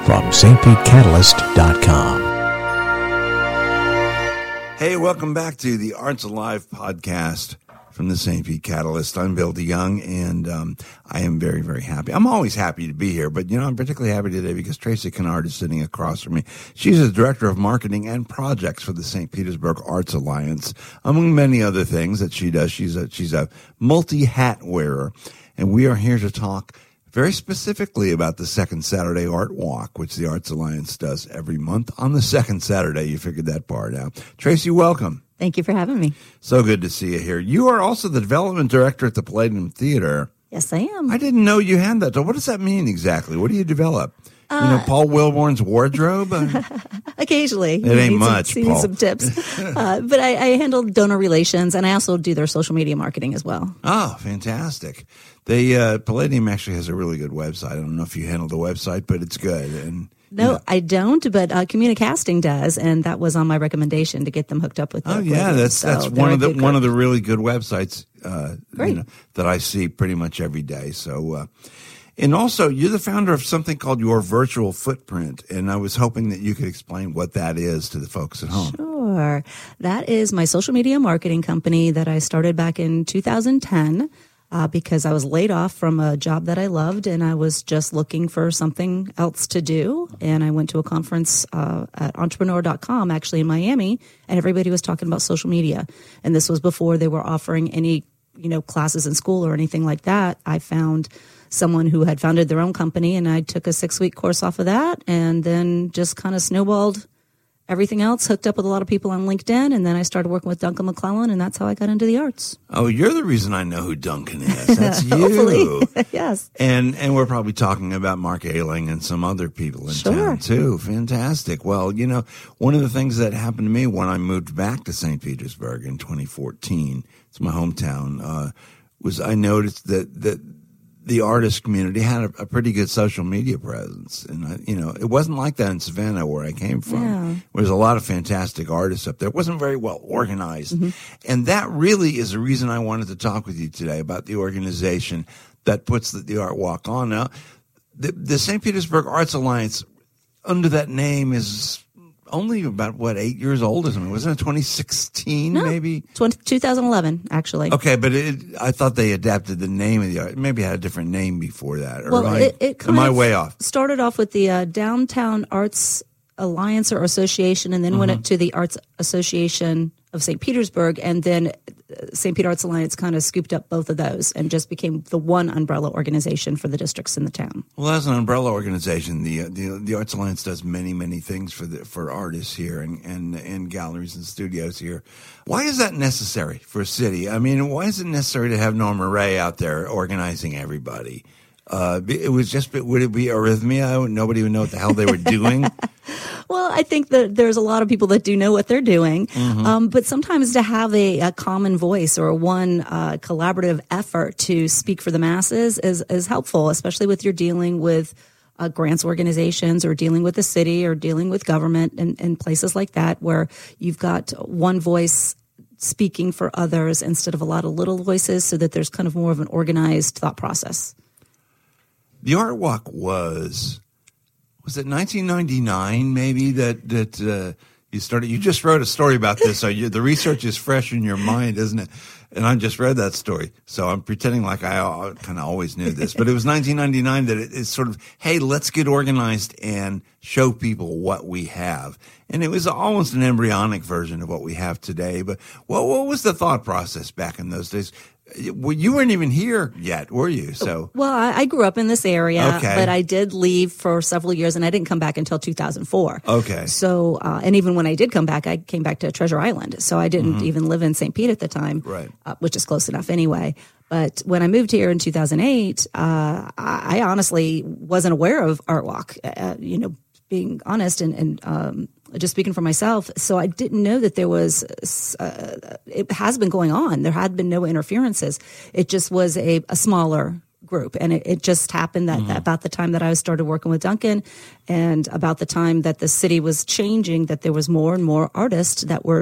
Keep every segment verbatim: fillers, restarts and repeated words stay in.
from s t pete catalyst dot com. Hey, welcome back to the Arts Alive podcast from the Saint Pete Catalyst. I'm Bill DeYoung, and um, I am very, very happy. I'm always happy to be here, but, you know, I'm particularly happy today because Tracy Kennard is sitting across from me. She's the Director of Marketing and Projects for the Saint Petersburg Arts Alliance, among many other things that she does. She's a, she's a multi-hat wearer, and we are here to talk very specifically about the Second Saturday Art Walk, which the Arts Alliance does every month on the second Saturday. You figured that part out. Tracy, welcome. Thank you for having me. So good to see you here. You are also the development director at the Palladium Theater. Yes, I am. I didn't know you had that. So what does that mean exactly? What do you develop? Uh, you know, Paul Wilborn's wardrobe? Occasionally. It ain't much, some, Paul. Need some tips. uh, but I, I handle donor relations, and I also do their social media marketing as well. Oh, fantastic. They, uh, Palladium actually has a really good website. I don't know if you handle the website, but it's good. And No, you know. I don't, but uh, Communicasting does, and that was on my recommendation to get them hooked up with. Oh yeah, Palladium. that's So that's they're one a of the good one group. of the really good websites uh, Great. You know, that I see pretty much every day. So, uh, and also you're the founder of something called Your Virtual Footprint, and I was hoping that you could explain what that is to the folks at home. Sure. That is my social media marketing company that I started back in two thousand ten. Uh, because I was laid off from a job that I loved, and I was just looking for something else to do. And I went to a conference uh, at entrepreneur dot com, actually in Miami, and everybody was talking about social media. And this was before they were offering any, you know, classes in school or anything like that. I found someone who had founded their own company, and I took a six-week course off of that, and then just kind of snowballed everything else, hooked up with a lot of people on LinkedIn, and then I started working with Duncan McClellan, and that's how I got into the arts. Oh, you're the reason I know who Duncan is. That's you. Hopefully. Yes. And and we're probably talking about Mark Ailing and some other people in Sure. town, too. Fantastic. Well, you know, one of the things that happened to me when I moved back to Saint Petersburg in twenty fourteen, it's my hometown, uh, was I noticed that that the artist community had a, a pretty good social media presence. And, I, you know, it wasn't like that in Savannah where I came from. Yeah. There was a lot of fantastic artists up there. It wasn't very well organized. Mm-hmm. And that really is the reason I wanted to talk with you today about the organization that puts the, the Art Walk on. Now, the, the Saint Petersburg Arts Alliance, under that name, is only about, what, eight years old or something? Wasn't it twenty sixteen, No, maybe? twenty, twenty eleven, actually. Okay, but it, I thought they adapted the name of the art. Maybe it had a different name before that. Or Well, am I, it, it kind am I of way off? started off with the uh, Downtown Arts Alliance or Association, and then Mm-hmm. went up to the Arts Association of Saint Petersburg, and then Saint Peter Arts Alliance kind of scooped up both of those and just became the one umbrella organization for the districts in the town. Well, as an umbrella organization, the the, the Arts Alliance does many, many things for the for artists here and, and, and galleries and studios here. Why is that necessary for a city? I mean, why is it necessary to have Norma Ray out there organizing everybody? Uh, it was just, would it be arrhythmia? Nobody would know what the hell they were doing. Well, I think that there's a lot of people that do know what they're doing, Mm-hmm. um, but sometimes to have a, a common voice or one uh, collaborative effort to speak for the masses is, is helpful, especially with you're dealing with uh, grants organizations or dealing with the city or dealing with government and, and places like that where you've got one voice speaking for others instead of a lot of little voices so that there's kind of more of an organized thought process. The Art Walk was, was it nineteen ninety-nine maybe that, that, uh, you started, you just wrote a story about this. So you, the research is fresh in your mind, isn't it? And I just read that story. So I'm pretending like I uh, kind of always knew this, but it was nineteen ninety-nine that it, it's sort of, hey, let's get organized and show people what we have. And it was almost an embryonic version of what we have today. But what, what was the thought process back in those days? Well, you weren't even here yet, were you? So, well, I, I grew up in this area, Okay. but I did leave for several years, and I didn't come back until two thousand four. Okay. So, uh, and even when I did come back, I came back to Treasure Island. So I didn't Mm-hmm. even live in Saint Pete at the time, Right. uh, which is close enough anyway. But when I moved here in two thousand eight, uh, I, I honestly wasn't aware of Art Walk, uh, you know, being honest and, and um, just speaking for myself. So I didn't know that there was, uh, it has been going on. There had been no interferences. It just was a, a smaller group. And it, it just happened that, Mm-hmm. that about the time that I started working with Duncan and about the time that the city was changing, that there was more and more artists that were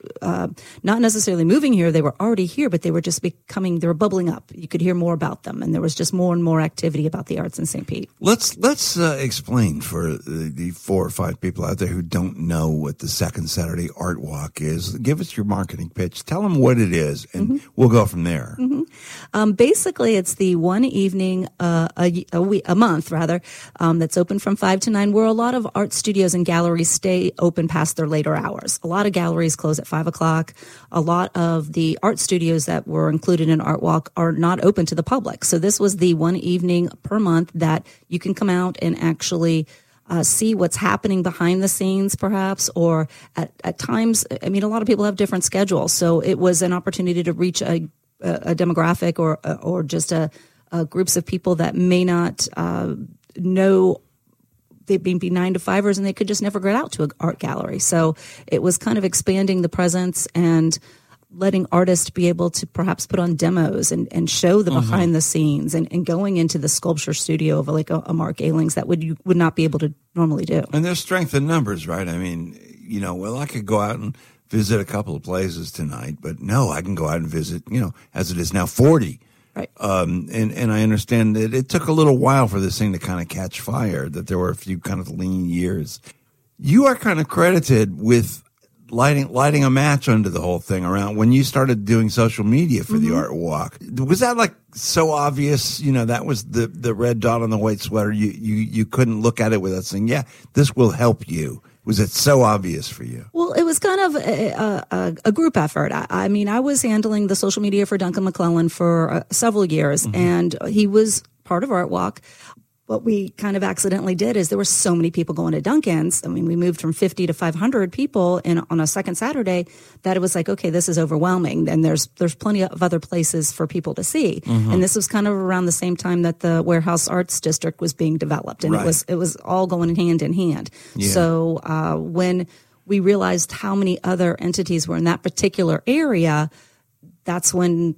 uh, not necessarily moving here. They were already here, but they were just becoming, they were bubbling up. You could hear more about them, and there was just more and more activity about the arts in Saint Pete. Let's let's uh, explain for the, the four or five people out there who don't know what the Second Saturday Art Walk is. Give us your marketing pitch. Tell them what it is, and mm-hmm. we'll go from there. Mm-hmm. Um, basically, it's the one evening uh, a, a, week, a month, rather, um, that's open from five to nine, where a lot of art studios and galleries stay open past their later hours. A lot of galleries close at five o'clock. A lot of the art studios that were included in Art Walk are not open to the public. So this was the one evening per month that you can come out and actually uh, see what's happening behind the scenes, perhaps, or at, at times, I mean, a lot of people have different schedules. So it was an opportunity to reach a, a, a demographic or, or just a, a groups of people that may not uh, know. They'd be nine to fivers and they could just never get out to an art gallery. So it was kind of expanding the presence and letting artists be able to perhaps put on demos and, and show the mm-hmm. behind the scenes and, and going into the sculpture studio of like a, a Mark Ahlings that would you would not be able to normally do. And there's strength in numbers, right? I mean, you know, well, I could go out and visit a couple of places tonight, but no, I can go out and visit, you know, as it is now, forty. Right. Um, and, and I understand that it took a little while for this thing to kind of catch fire, that there were a few kind of lean years. You are kind of credited with lighting lighting a match under the whole thing around when you started doing social media for mm-hmm. the Art Walk. Was that like so obvious? You know, that was the, the red dot on the white sweater. You, you, you couldn't look at it without saying, yeah, this will help you. Was it so obvious for you? Well, it was kind of a, a, a group effort. I, I mean, I was handling the social media for Duncan McClellan for uh, several years, mm-hmm. and he was part of Art Walk. What we kind of accidentally did is there were so many people going to Duncan's. I mean, we moved from fifty to five hundred people in on a second Saturday that it was like, okay, this is overwhelming. And there's there's plenty of other places for people to see. Mm-hmm. And this was kind of around the same time that the Warehouse Arts District was being developed. And right. it was it was all going hand in hand. Yeah. So uh, when we realized how many other entities were in that particular area, that's when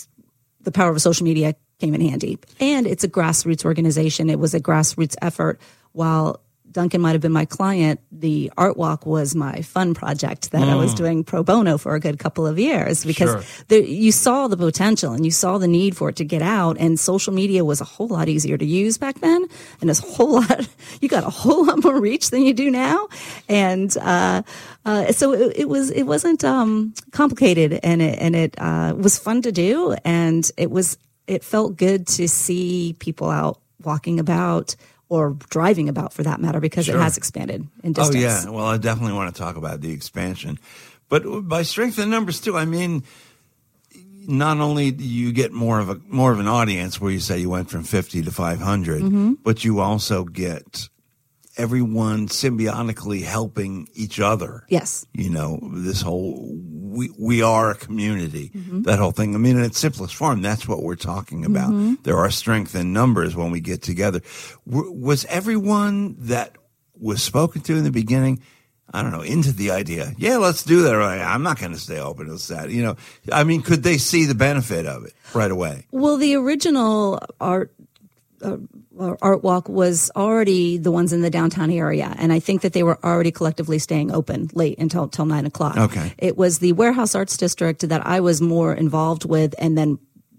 the power of social media came in handy. And it's a grassroots organization. It was a grassroots effort. While Duncan might have been my client, the Art Walk was my fun project that mm. I was doing pro bono for a good couple of years because sure. there, you saw the potential and you saw the need for it to get out. And social media was a whole lot easier to use back then. And it's a whole lot, you got a whole lot more reach than you do now. And, uh, uh, so it, it was, it wasn't, um, complicated and it, and it, uh, was fun to do. And it was, it felt good to see people out walking about or driving about for that matter, because sure. it has expanded in distance. Oh, yeah. Well, I definitely want to talk about the expansion. But by strength in numbers, too, I mean, not only do you get more of a more of an audience where you say you went from fifty to five hundred, mm-hmm. but you also get everyone symbiotically helping each other. Yes. You know, this whole, we we are a community, mm-hmm. that whole thing. I mean, in its simplest form, that's what we're talking about. Mm-hmm. There are strength in numbers when we get together. W- was everyone that was spoken to in the beginning, I don't know, into the idea, yeah, let's do that. Right. I'm not going to stay open till Saturday. You know, I mean, could they see the benefit of it right away? Well, the original art uh, Art Walk was already the ones in the downtown area, and I think that they were already collectively staying open late until till nine o'clock. Okay, it was the Warehouse Arts District that I was more involved with, and then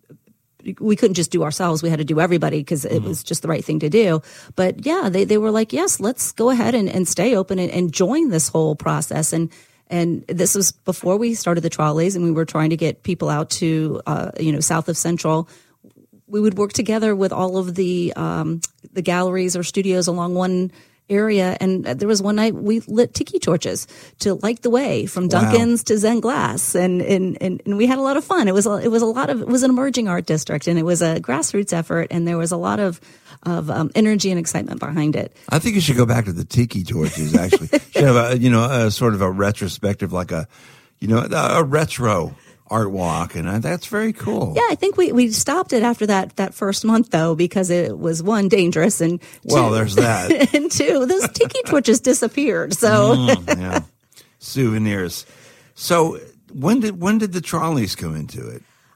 we couldn't just do ourselves; we had to do everybody because it mm-hmm. was just the right thing to do. But yeah, they they were like, yes, let's go ahead and, and stay open and, and join this whole process. And and this was before we started the trolleys, and we were trying to get people out to uh, you know south of Central. We would work together with all of the um, the galleries or studios along one area, and there was one night we lit tiki torches to light the way from Duncan's wow. to Zen Glass, and, and and and we had a lot of fun. It was a, it was a lot of it was an emerging art district, and it was a grassroots effort, and there was a lot of of um, energy and excitement behind it. I think you should go back to the tiki torches. Actually, should have a, you know a sort of a retrospective, like a you know a retro Art Walk, and that's very cool. Yeah, I think we, we stopped it after that, that first month, though, because it was, one, dangerous, and two, well, there's that. And two, those tiki torches disappeared. So, mm, yeah. Souvenirs. So, when did when did the trolleys come into it?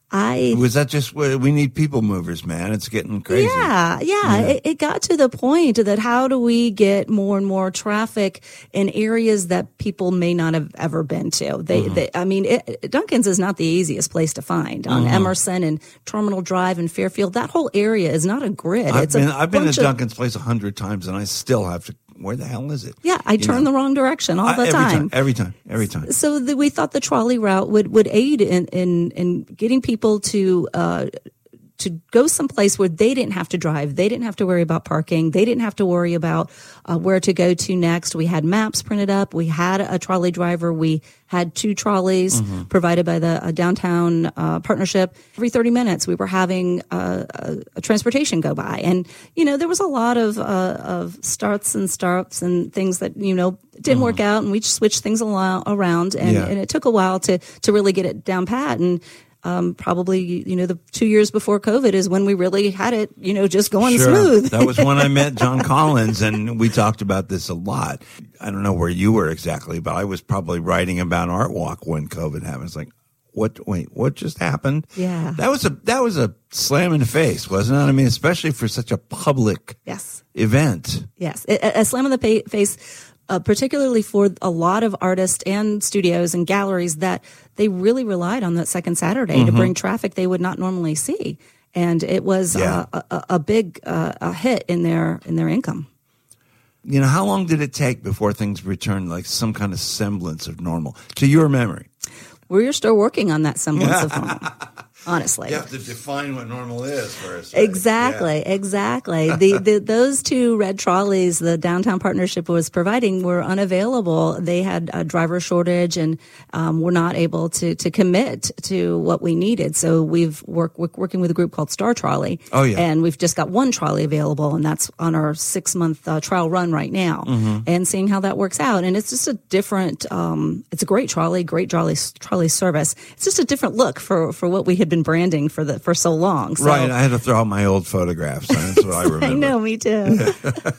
I Was that just we need people movers, man? It's getting crazy. Yeah, yeah. Yeah. It, it got to the point that how do we get more and more traffic in areas that people may not have ever been to? They, Mm-hmm. they I mean, it, Duncan's is not the easiest place to find on Mm-hmm. Emerson and Terminal Drive and Fairfield. That whole area is not a grid. I've it's been a I've been to bunch of- Duncan's place a hundred times, and I still have to. Where the hell is it? Yeah, I You turn know? the wrong direction all I- the every time. Every time, every time. So the, we thought the trolley route would, would aid in, in, in getting people to uh, to go someplace where they didn't have to drive. They didn't have to worry about parking. They didn't have to worry about uh, where to go to next. We had maps printed up. We had a trolley driver. We had two trolleys Mm-hmm. provided by the uh, downtown uh, partnership. Every thirty minutes, we were having uh, a, a transportation go by. And, you know, there was a lot of uh, of starts and stops and things that, you know, didn't work out. And we switched things alo- around. And, Yeah. and it took a while to, to really get it down pat. And Um, probably, you know, the two years before COVID is when we really had it, you know, just going Sure. smooth. That was when I met John Collins, and we talked about this a lot. I don't know where you were exactly, but I was probably writing about Art Walk when COVID happened. It's like, what? Wait, what just happened? Yeah. that was a that was a slam in the face, wasn't it? I mean, especially for such a public Yes. event. Yes. A, a slam in the pa- face, uh, particularly for a lot of artists and studios and galleries that they really relied on that second Saturday Mm-hmm. to bring traffic they would not normally see. And it was Yeah. uh, a, a big uh, a hit in their in their income. You know, how long did it take before things returned, like some kind of semblance of normal, to your memory? We're still working on that semblance of normal, honestly. You have to define what normal is first. right? Exactly, Yeah. exactly. The, the those two red trolleys the downtown partnership was providing were unavailable. They had a driver shortage and um, were not able to to commit to what we needed. So we've worked we're working with a group called Star Trolley. Oh, yeah. And we've just got one trolley available, and that's on our six month uh, trial run right now, Mm-hmm. and seeing how that works out. And it's just a different. Um, it's a great trolley, great trolley trolley service. It's just a different look for for what we had been branding for the for so long. So, Right, I had to throw out my old photographs. That's what I remember. I know, me too.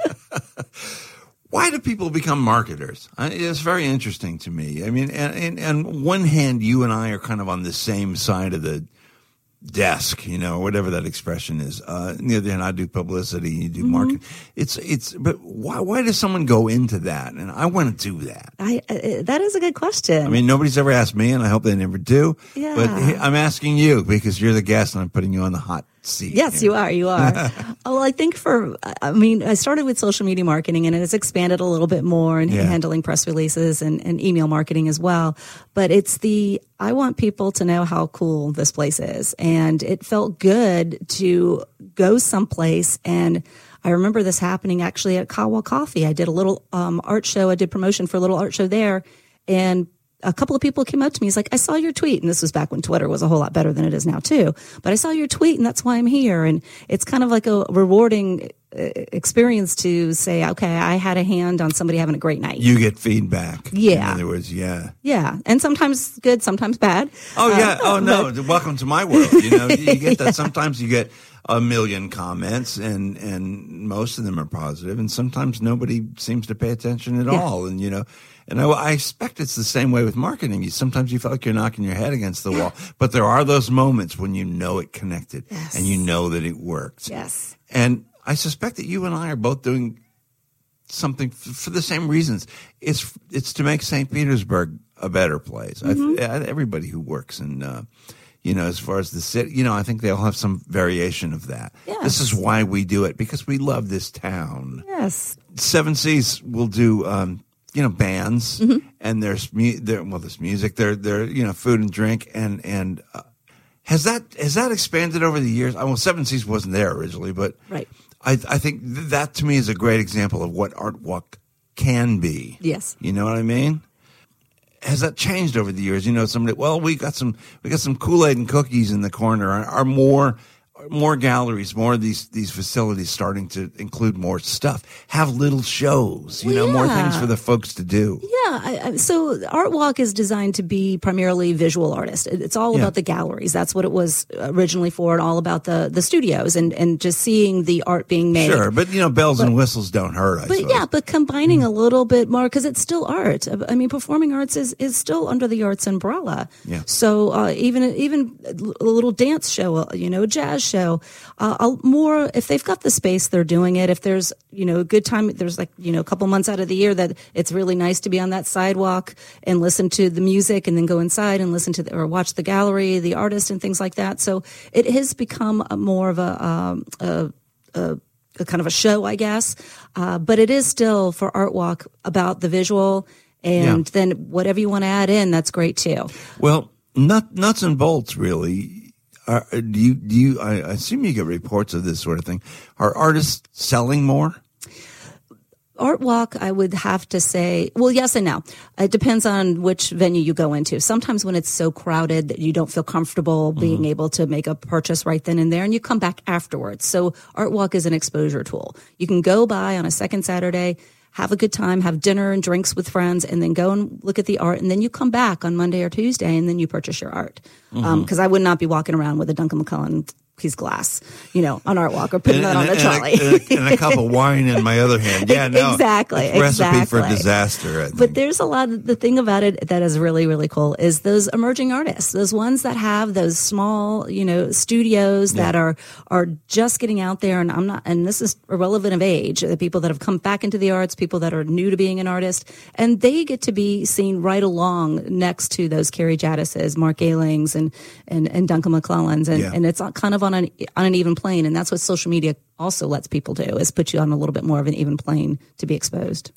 Why do people become marketers? I, it's very interesting to me. I mean, and, and, and on one hand, you and I are kind of on the same side of the desk, you know, whatever that expression is. Uh, on the other hand, I do publicity, you do marketing. It's, it's, but why, why does someone go into that? And I want to do that. I, uh, that is a good question. I mean, nobody's ever asked me, and I hope they never do. Yeah. But I'm asking you because you're the guest, and I'm putting you on the hot seat. Yes, you are. You are. Oh, well, I think for, I mean, I started with social media marketing and it has expanded a little bit more and Yeah. handling press releases and, and email marketing as well. But it's the, I want people to know how cool this place is. And it felt good to go someplace. And I remember this happening actually at Kawa Coffee. I did a little um, art show. I did promotion for a little art show there. And a couple of people came up to me. He's like, I saw your tweet. And this was back when Twitter was a whole lot better than it is now too. But I saw your tweet and that's why I'm here. And it's kind of like a rewarding uh, experience to say, okay, I had a hand on somebody having a great night. You get feedback. Yeah. In other words, yeah. Yeah. And sometimes good, sometimes bad. Oh yeah. Uh, oh no. Welcome to my world. You know, you get that. Sometimes you get a million comments, and and most of them are positive, and sometimes nobody seems to pay attention at Yeah. all. And you know, and I, I expect it's the same way with marketing. You sometimes you feel like you're knocking your head against the wall, but there are those moments when you know it connected, Yes. and you know that it worked. Yes. And I suspect that you and I are both doing something f- for the same reasons. It's it's to make Saint Petersburg a better place. Mm-hmm. I, everybody who works in, uh, you know, as far as the city, you know, I think they'll have some variation of that. Yes. This is why we do it, because we love this town. Yes. Seven Seas will do, um, you know, bands, Mm-hmm. and there's mu- there, well, there's music, there, there, you know, food and drink, and and uh, has that has that expanded over the years? Well, Seven Seas wasn't there originally, but Right. I, I think th- that to me is a great example of what Art Walk can be. Yes. You know what I mean? Has that changed over the years? You know, somebody, well, we got some, we got some Kool-Aid and cookies in the corner. Are, are more, more galleries, more of these these facilities starting to include more stuff, have little shows, you Well, know, more yeah. things for the folks to do. Yeah, I, I, so Art Walk is designed to be primarily visual artists. It- It's all Yeah. about the galleries. That's what it was originally for, and all about the the studios and and just seeing the art being made. Sure, but you know, bells and whistles don't hurt, I But suppose. yeah, but combining a little bit more, because it's still art. I mean, performing arts is, is still under the arts umbrella. Yeah. So uh, even even a little dance show, uh, you know, jazz show, uh, I'll- more if they've got the space, they're doing it. If there's you know a good time, there's like you know a couple months out of the year that it's really nice to be on that sidewalk and listen to the music, and then go inside and listen to the, or watch the gallery, the artist, and things like that. So it has become a more of a um, a, a a kind of a show, I guess. Uh, but it is still for Art Walk about the visual, and Yeah. then whatever you want to add in, that's great too. Well, nut, nuts and bolts, really. Are, do you? Do you? I, I assume you get reports of this sort of thing. Are artists selling more? Art Walk, I would have to say, well, yes and no. It depends on which venue you go into. Sometimes when it's so crowded that you don't feel comfortable being Mm-hmm. able to make a purchase right then and there, and you come back afterwards. So Art Walk is an exposure tool. You can go by on a second Saturday, have a good time, have dinner and drinks with friends, and then go and look at the art. And then you come back on Monday or Tuesday, and then you purchase your art. Because Mm-hmm. I would not be walking around with a Duncan McClellan piece of glass, you know, on Art Walk, or putting that on the and, trolley. and, a, and a cup of wine in my other hand. Yeah, no, Exactly, it's a recipe for exactly. disaster. I think. But there's a lot of the thing about it that is really, really cool is those emerging artists, those ones that have those small, you know, studios that are, are just getting out there. And I'm not, and this is irrelevant of age, the people that have come back into the arts, people that are new to being an artist, and they get to be seen right along next to those Carrie Jaddises, Mark Ailings, and, and, and Duncan McClellans. And, Yeah. and it's kind of on an, on an even plane. And that's what social media also lets people do, is put you on a little bit more of an even plane to be exposed.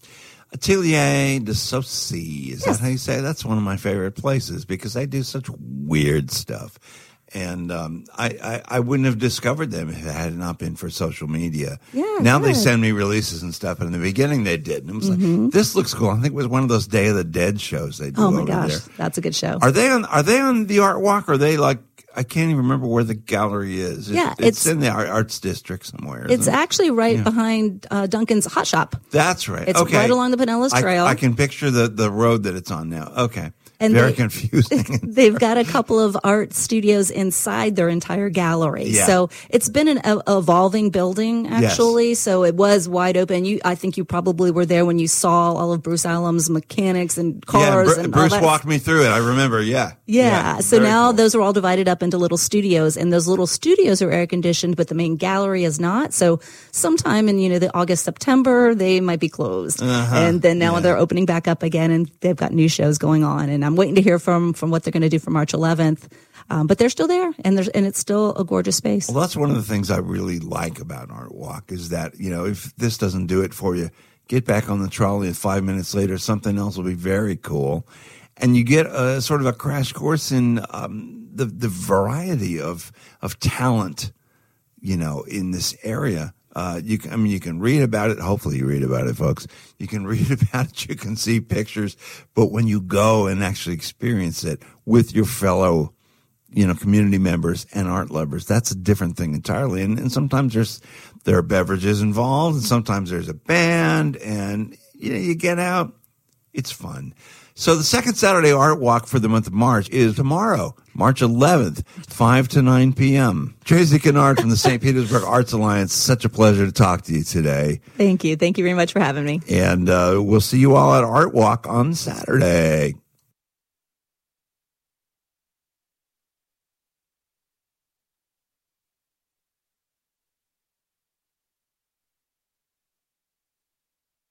Atelier de Saucy, is that how you say it? That's one of my favorite places because they do such weird stuff. And um, I, I, I wouldn't have discovered them if it had not been for social media. Yeah, now they good. send me releases and stuff. And in the beginning they did. And it was Mm-hmm. like, this looks cool. I think it was one of those Day of the Dead shows they do Oh my over gosh, there. that's a good show. Are they on, are they on the Art Walk? Or are they like, I can't even remember where the gallery is. It- Yeah, it's, it's- in the Art- Arts District somewhere. It's isn't it? actually right behind uh, Duncan's Hot Shop. That's right. It's okay. right along the Pinellas I- Trail. I, can picture the, the road that it's on now. Okay. And Very they- confusing. They've got a couple of art studios inside their entire gallery. Yeah. So it's been an e- evolving building, actually. So it was wide open. You, I think you probably were there when you saw all of Bruce Allen's mechanics and yeah, cars Br- and all Bruce that. walked me through it. I remember. Yeah. Yeah. So very now cool. those are all divided up into little studios, and those little studios are air conditioned, but the main gallery is not. So sometime in, you know, the August, September, they might be closed. Uh-huh. And then now Yeah. they're opening back up again, and they've got new shows going on. And I'm waiting to hear from, from what they're going to do for March eleventh. Um, but they're still there, and there's, and it's still a gorgeous space. Well, that's one of the things I really like about Art Walk is that, you know, if this doesn't do it for you, get back on the trolley and five minutes later, something else will be very cool. And you get a sort of a crash course in um, the, the variety of, of talent, you know, in this area. Uh, you can, I mean, you can read about it. Hopefully you read about it, folks. You can read about it. You can see pictures. But when you go and actually experience it with your fellow, you know, community members and art lovers, that's a different thing entirely. And, and sometimes there's, there are beverages involved, and sometimes there's a band, and, you know, you get out. It's fun. So the second Saturday Art Walk for the month of March is tomorrow, March eleventh, five to nine p.m. Tracy Kennard from the Saint Petersburg Arts Alliance. Such a pleasure to talk to you today. Thank you. Thank you very much for having me. And uh, we'll see you all at Art Walk on Saturday.